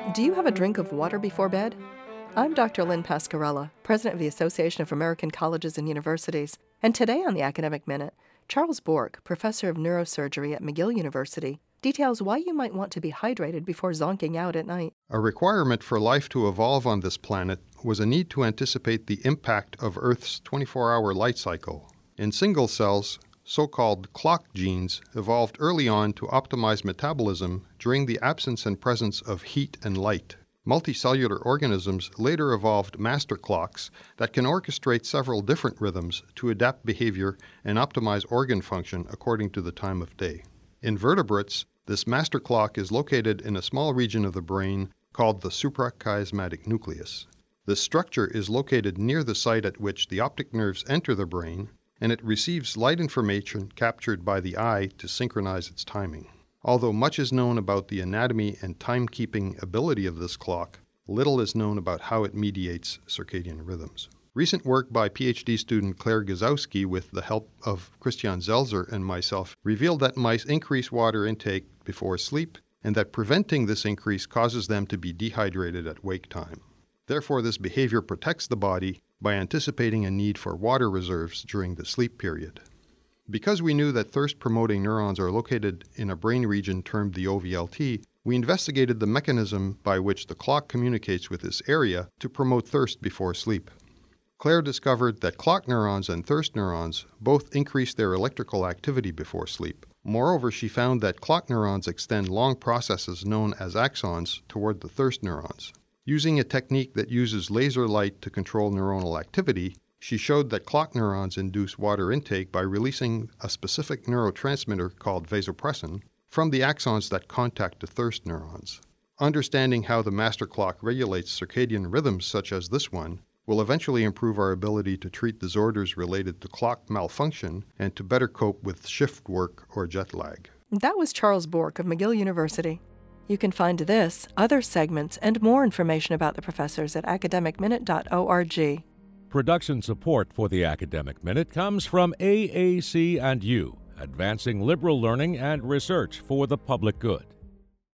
Do you have a drink of water before bed? I'm Dr. Lynn Pascarella, President of the Association of American Colleges and Universities, and today on the Academic Minute, Charles Bork, Professor of Neurosurgery at McGill University, details why you might want to be hydrated before zonking out at night. A requirement for life to evolve on this planet was a need to anticipate the impact of Earth's 24-hour light cycle. In single cells, so-called clock genes evolved early on to optimize metabolism during the absence and presence of heat and light. Multicellular organisms later evolved master clocks that can orchestrate several different rhythms to adapt behavior and optimize organ function according to the time of day. In vertebrates, this master clock is located in a small region of the brain called the suprachiasmatic nucleus. This structure is located near the site at which the optic nerves enter the brain, and it receives light information captured by the eye to synchronize its timing. Although much is known about the anatomy and timekeeping ability of this clock, little is known about how it mediates circadian rhythms. Recent work by PhD student Claire Gazowski with the help of Christian Zelzer and myself revealed that mice increase water intake before sleep and that preventing this increase causes them to be dehydrated at wake time. Therefore, this behavior protects the body by anticipating a need for water reserves during the sleep period. Because we knew that thirst-promoting neurons are located in a brain region termed the OVLT, we investigated the mechanism by which the clock communicates with this area to promote thirst before sleep. Claire discovered that clock neurons and thirst neurons both increase their electrical activity before sleep. Moreover, she found that clock neurons extend long processes known as axons toward the thirst neurons. Using a technique that uses laser light to control neuronal activity, she showed that clock neurons induce water intake by releasing a specific neurotransmitter called vasopressin from the axons that contact the thirst neurons. Understanding how the master clock regulates circadian rhythms such as this one will eventually improve our ability to treat disorders related to clock malfunction and to better cope with shift work or jet lag. That was Charles Bork of McGill University. You can find this, other segments, and more information about the professors at academicminute.org. Production support for the Academic Minute comes from AAC&U, advancing liberal learning and research for the public good.